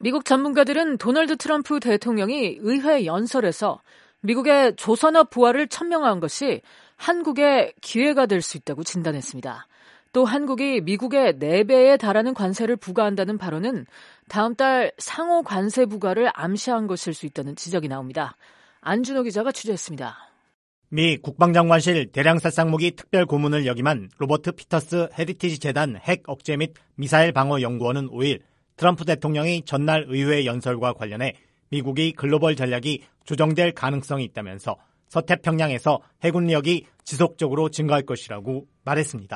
미국 전문가들은 도널드 트럼프 대통령이 의회 연설에서 미국의 조선업 부활을 천명한 것이 한국의 기회가 될 수 있다고 진단했습니다. 또 한국이 미국의 4배에 달하는 관세를 부과한다는 발언은 다음 달 상호 관세 부과를 암시한 것일 수 있다는 지적이 나옵니다. 안준호 기자가 취재했습니다. 미 국방장관실 대량살상무기 특별고문을 역임한 로버트 피터스 헤리티지 재단 핵 억제 및 미사일 방어 연구원은 5일 트럼프 대통령이 전날 의회 연설과 관련해 미국이 글로벌 전략이 조정될 가능성이 있다면서 서태평양에서 해군력이 지속적으로 증가할 것이라고 말했습니다.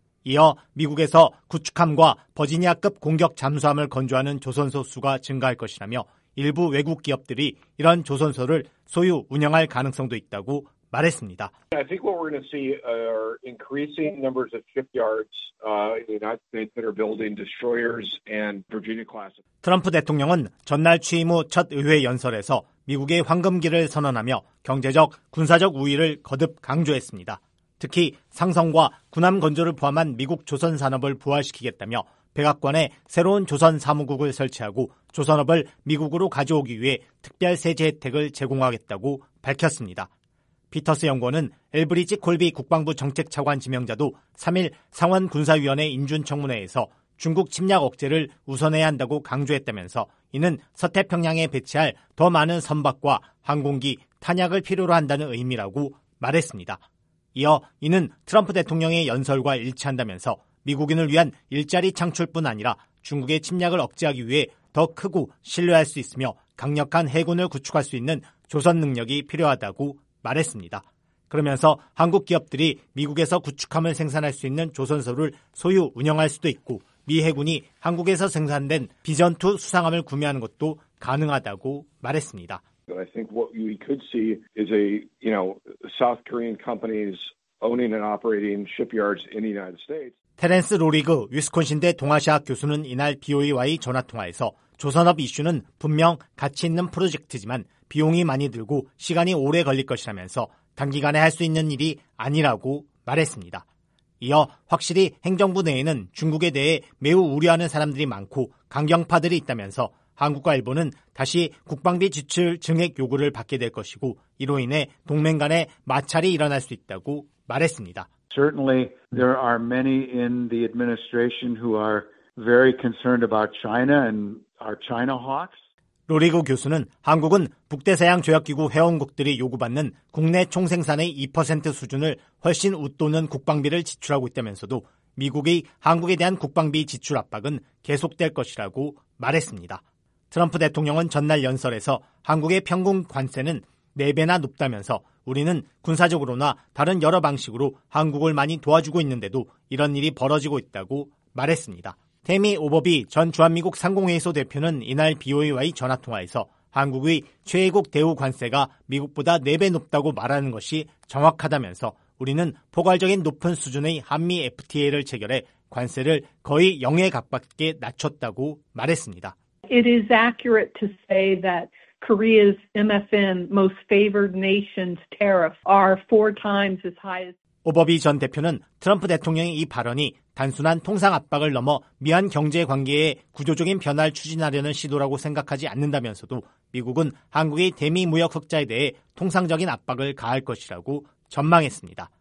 이어 미국에서 구축함과 버지니아급 공격 잠수함을 건조하는 조선소 수가 증가할 것이라며 일부 외국 기업들이 이런 조선소를 소유 운영할 가능성도 있다고 말했습니다. I think what we're going to see are increasing numbers of shipyards in the United States that are building destroyers and Virginia class. 트럼프 대통령은 전날 취임 후 첫 의회 연설에서 미국의 황금기를 선언하며 경제적, 군사적 우위를 거듭 강조했습니다. 특히 상성과 군함 건조를 포함한 미국 조선 산업을 부활시키겠다며 백악관에 새로운 조선 사무국을 설치하고 조선업을 미국으로 가져오기 위해 특별 세제 혜택을 제공하겠다고 밝혔습니다. 피터스 연구원은 엘브리지 콜비 국방부 정책차관 지명자도 3일 상원군사위원회 인준청문회에서 중국 침략 억제를 우선해야 한다고 강조했다면서 이는 서태평양에 배치할 더 많은 선박과 항공기, 탄약을 필요로 한다는 의미라고 말했습니다. 이어 이는 트럼프 대통령의 연설과 일치한다면서 미국인을 위한 일자리 창출뿐 아니라 중국의 침략을 억제하기 위해 더 크고 신뢰할 수 있으며 강력한 해군을 구축할 수 있는 조선 능력이 필요하다고 말했습니다. 그러면서 한국 기업들이 미국에서 구축함을 생산할 수 있는 조선소를 소유 운영할 수도 있고 미 해군이 한국에서 생산된 비전투 수상함을 구매하는 것도 가능하다고 말했습니다. I think what we could see is South Korean companies owning and operating shipyards in the United States. 테렌스 로리그 위스콘신대 동아시아학 교수는 이날 BOE와의 전화통화에서 조선업 이슈는 분명 가치 있는 프로젝트지만 비용이 많이 들고 시간이 오래 걸릴 것이라면서 단기간에 할 수 있는 일이 아니라고 말했습니다. 이어 확실히 행정부 내에는 중국에 대해 매우 우려하는 사람들이 많고 강경파들이 있다면서 한국과 일본은 다시 국방비 지출 증액 요구를 받게 될 것이고 이로 인해 동맹 간의 마찰이 일어날 수 있다고 말했습니다. Certainly there are many in the administration who are very concerned about China and our China hawks. 로리그 교수는 한국은 북대서양 조약기구 회원국들이 요구받는 국내 총생산의 2% 수준을 훨씬 웃도는 국방비를 지출하고 있다면서도 미국이 한국에 대한 국방비 지출 압박은 계속될 것이라고 말했습니다. 트럼프 대통령은 전날 연설에서 한국의 평균 관세는 4배나 높다면서 우리는 군사적으로나 다른 여러 방식으로 한국을 많이 도와주고 있는데도 이런 일이 벌어지고 있다고 말했습니다. 태미 오버비 전 주한미국 상공회의소 대표는 이날 BOE와의 전화통화에서 한국의 최애국 대우 관세가 미국보다 4배 높다고 말하는 것이 정확하다면서 우리는 포괄적인 높은 수준의 한미 FTA를 체결해 관세를 거의 0에 가깝게 낮췄다고 말했습니다. It is accurate to say that Korea's MFN, most favored nations tariffs are 4 times as high as 오버비 전 대표는 트럼프 대통령의 이 발언이 단순한 통상 압박을 넘어 미한 경제 관계의 구조적인 변화를 추진하려는 시도라고 생각하지 않는다면서도 미국은 한국의 대미 무역 흑자에 대해 통상적인 압박을 가할 것이라고 전망했습니다.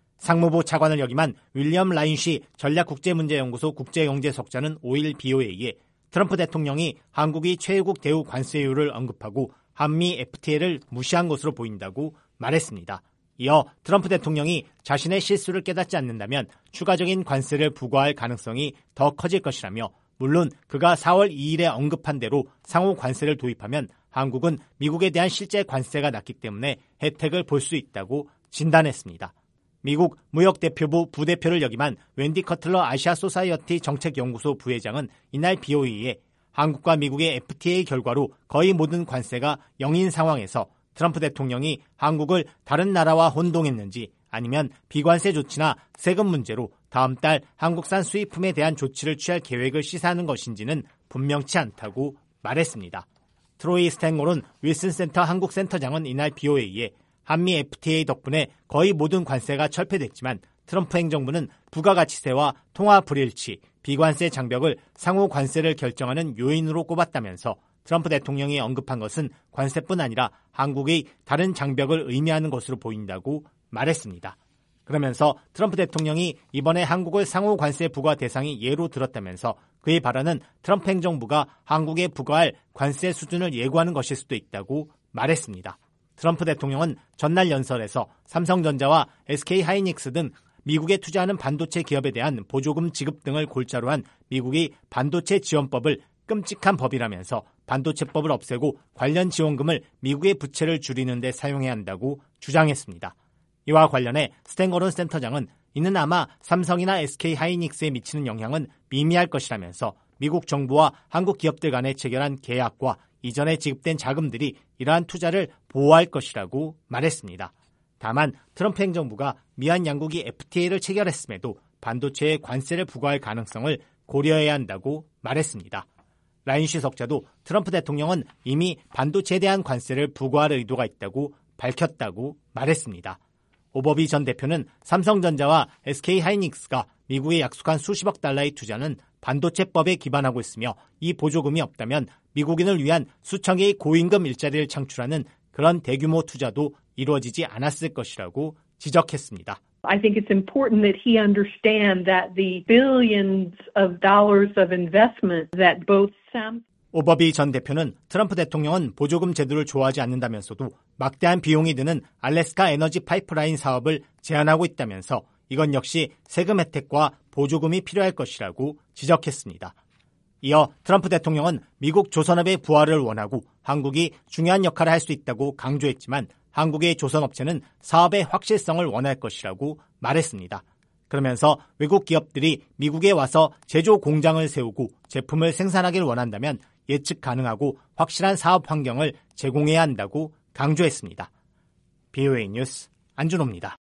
상무부 차관을 역임한 윌리엄 라인시 전략국제문제연구소 국제경제석자는 5일 BOA에 트럼프 대통령이 한국이 최애국 대우 관세율을 언급하고 한미 FTA를 무시한 것으로 보인다고 말했습니다. 이어 트럼프 대통령이 자신의 실수를 깨닫지 않는다면 추가적인 관세를 부과할 가능성이 더 커질 것이라며 물론 그가 4월 2일에 언급한 대로 상호 관세를 도입하면 한국은 미국에 대한 실제 관세가 낮기 때문에 혜택을 볼 수 있다고 진단했습니다. 미국 무역대표부 부대표를 역임한 웬디 커틀러 아시아 소사이어티 정책연구소 부회장은 이날 BOE에 한국과 미국의 FTA 결과로 거의 모든 관세가 0인 상황에서 트럼프 대통령이 한국을 다른 나라와 혼동했는지 아니면 비관세 조치나 세금 문제로 다음 달 한국산 수입품에 대한 조치를 취할 계획을 시사하는 것인지는 분명치 않다고 말했습니다. 트로이 스탠골은 윌슨 센터 한국센터장은 이날 BOA에 한미 FTA 덕분에 거의 모든 관세가 철폐됐지만 트럼프 행정부는 부가가치세와 통화 불일치, 비관세 장벽을 상호 관세를 결정하는 요인으로 꼽았다면서 트럼프 대통령이 언급한 것은 관세뿐 아니라 한국의 다른 장벽을 의미하는 것으로 보인다고 말했습니다. 그러면서 트럼프 대통령이 이번에 한국을 상호 관세 부과 대상이 예로 들었다면서 그의 발언은 트럼프 행정부가 한국에 부과할 관세 수준을 예고하는 것일 수도 있다고 말했습니다. 트럼프 대통령은 전날 연설에서 삼성전자와 SK하이닉스 등 미국에 투자하는 반도체 기업에 대한 보조금 지급 등을 골자로 한 미국의 반도체 지원법을 끔찍한 법이라면서 반도체법을 없애고 관련 지원금을 미국의 부채를 줄이는 데 사용해야 한다고 주장했습니다. 이와 관련해 스탠거론 센터장은 이는 아마 삼성이나 SK하이닉스에 미치는 영향은 미미할 것이라면서 미국 정부와 한국 기업들 간에 체결한 계약과 이전에 지급된 자금들이 이러한 투자를 보호할 것이라고 말했습니다. 다만 트럼프 행정부가 미한 양국이 FTA를 체결했음에도 반도체에 관세를 부과할 가능성을 고려해야 한다고 말했습니다. 라인시 석자도 트럼프 대통령은 이미 반도체에 대한 관세를 부과할 의도가 있다고 밝혔다고 말했습니다. 오버비 전 대표는 삼성전자와 SK하이닉스가 미국에 약속한 수십억 달러의 투자는 반도체법에 기반하고 있으며 이 보조금이 없다면 미국인을 위한 수천 개의 고임금 일자리를 창출하는 그런 대규모 투자도 이루어지지 않았을 것이라고 지적했습니다. I think it's important that he understand that the billions of dollars of investment that both 오버비 전 대표는 트럼프 대통령은 보조금 제도를 좋아하지 않는다면서도 막대한 비용이 드는 알래스카 에너지 파이프라인 사업을 제안하고 있다면서 이건 역시 세금 혜택과 보조금이 필요할 것이라고 지적했습니다. 이어 트럼프 대통령은 미국 조선업의 부활을 원하고 한국이 중요한 역할을 할 수 있다고 강조했지만 한국의 조선업체는 사업의 확실성을 원할 것이라고 말했습니다. 그러면서 외국 기업들이 미국에 와서 제조 공장을 세우고 제품을 생산하길 원한다면 예측 가능하고 확실한 사업 환경을 제공해야 한다고 강조했습니다. BOA 뉴스 안준호입니다.